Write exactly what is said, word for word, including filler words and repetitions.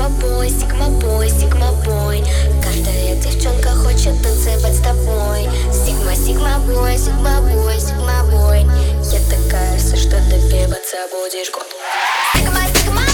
бой, сигма бой, сигма бой. Каждая девчонка хочет танцевать с тобой. Сигма, сигма бой, сигма бой, сигма бой. Я такая, все, что добиваться будешь год. Сигма, сигма.